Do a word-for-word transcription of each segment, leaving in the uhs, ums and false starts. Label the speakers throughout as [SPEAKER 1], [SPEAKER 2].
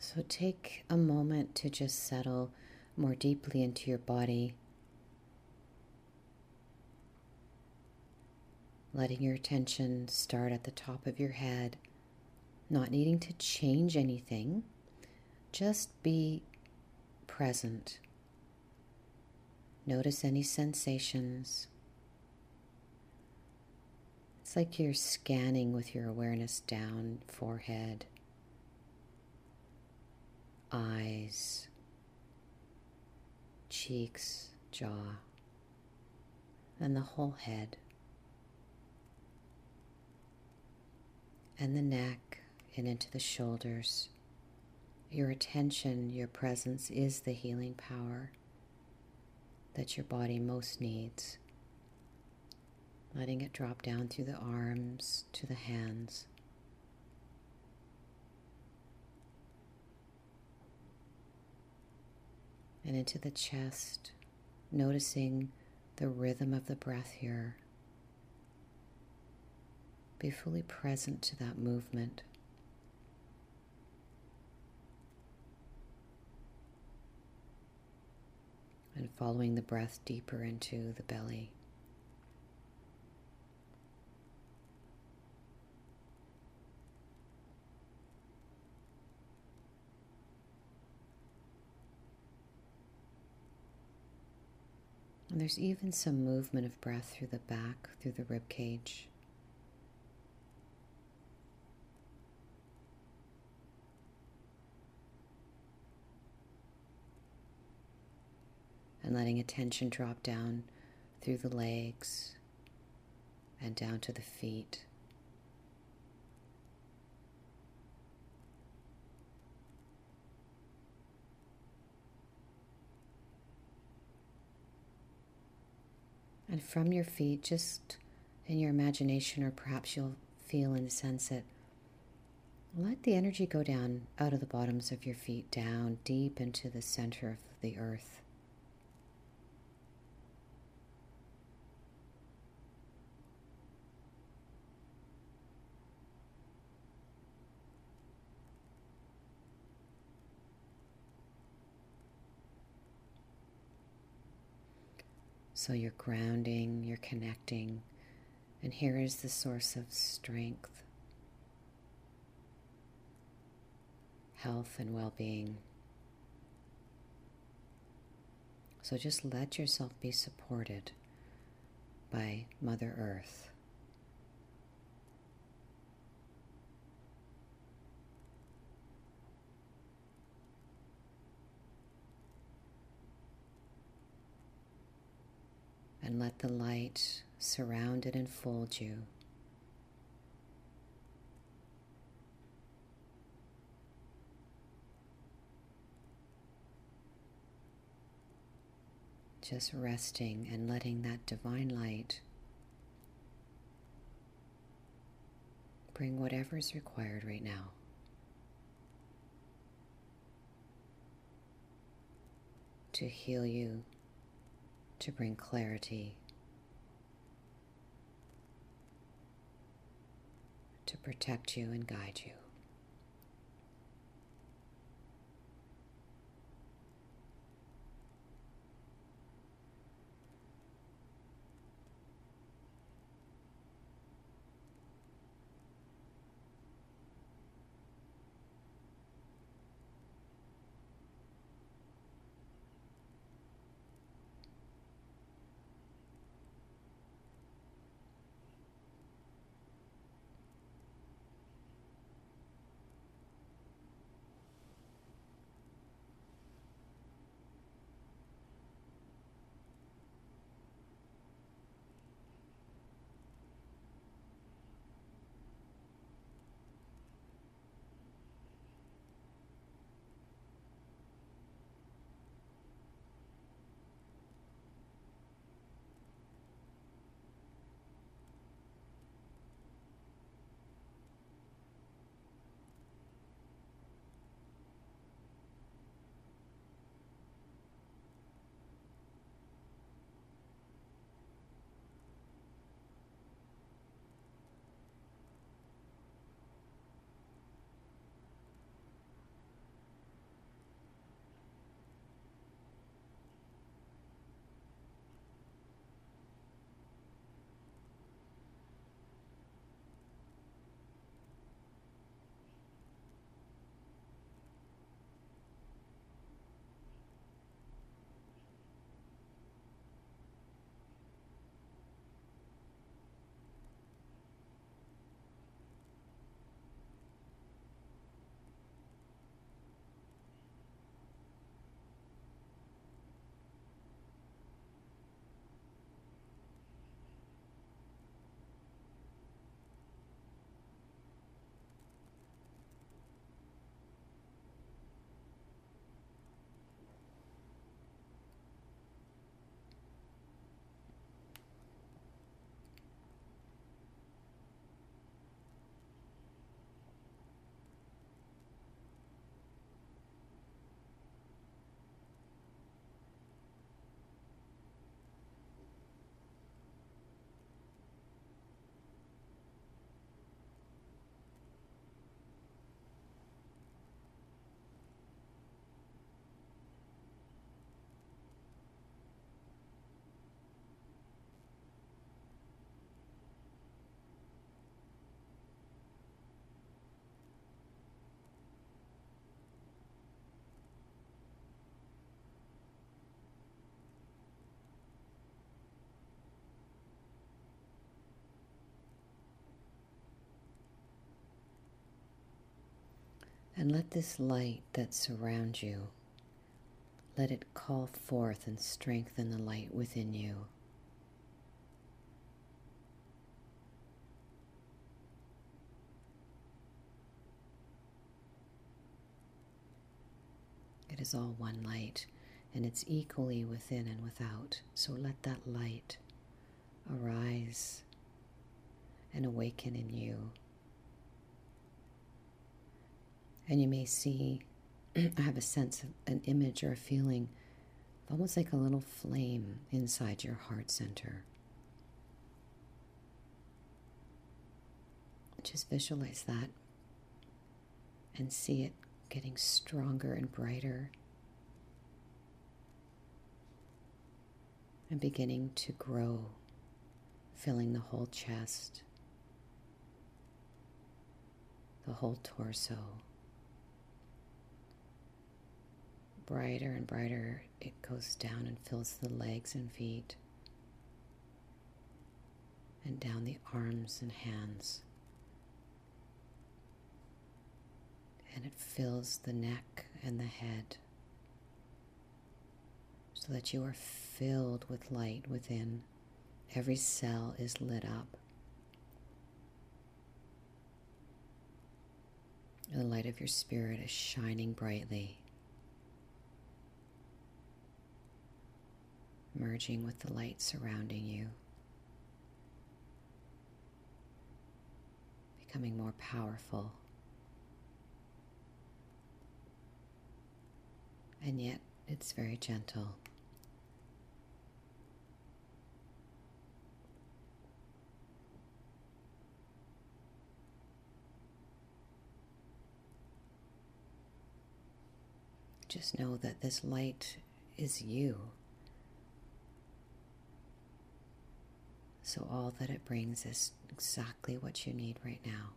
[SPEAKER 1] So take a moment to just settle more deeply into your body, letting your attention start at the top of your head, not needing to change anything, just be present. Notice any sensations. It's like you're scanning with your awareness down forehead, eyes, cheeks, jaw, and the whole head, and the neck and into the shoulders. Your attention, your presence is the healing power that your body most needs. Letting it drop down through the arms to the hands. And into the chest, noticing the rhythm of the breath here. Be fully present to that movement. And following the breath deeper into the belly. And there's even some movement of breath through the back, through the rib cage. And letting attention drop down through the legs and down to the feet. And from your feet, just in your imagination, or perhaps you'll feel and sense it, let the energy go down out of the bottoms of your feet, down deep into the center of the earth. So you're grounding, you're connecting, and here is the source of strength, health, and well-being. So just let yourself be supported by Mother Earth. And let the light surround and enfold you. Just resting and letting that divine light bring whatever is required right now. To heal you, to bring clarity, to protect you and guide you. And let this light that surrounds you, let it call forth and strengthen the light within you. It is all one light, and it's equally within and without. So let that light arise and awaken in you. And you may see, I have a sense of an image or a feeling, almost like a little flame inside your heart center. Just visualize that and see it getting stronger and brighter and beginning to grow, filling the whole chest, the whole torso. Brighter and brighter, it goes down and fills the legs and feet, and down the arms and hands. And it fills the neck and the head, so that you are filled with light within. Every cell is lit up. And the light of your spirit is shining brightly, merging with the light surrounding you, becoming more powerful. And yet it's very gentle. Just know that this light is you. So all that it brings is exactly what you need right now.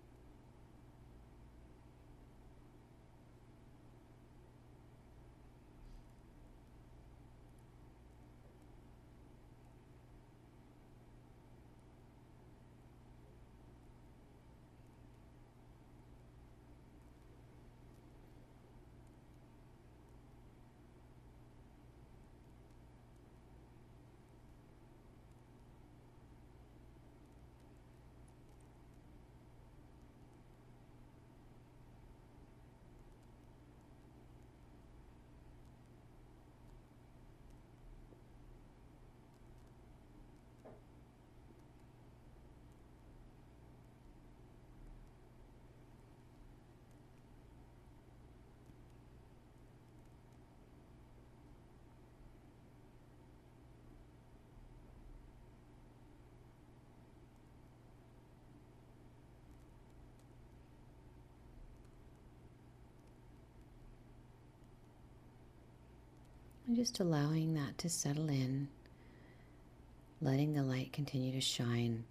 [SPEAKER 1] And just allowing that to settle in, letting the light continue to shine,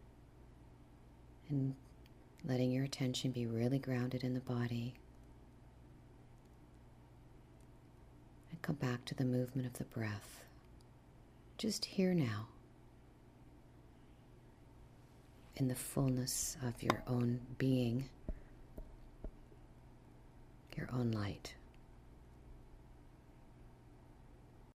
[SPEAKER 1] and letting your attention be really grounded in the body. And come back to the movement of the breath. Just here now, in the fullness of your own being, your own light.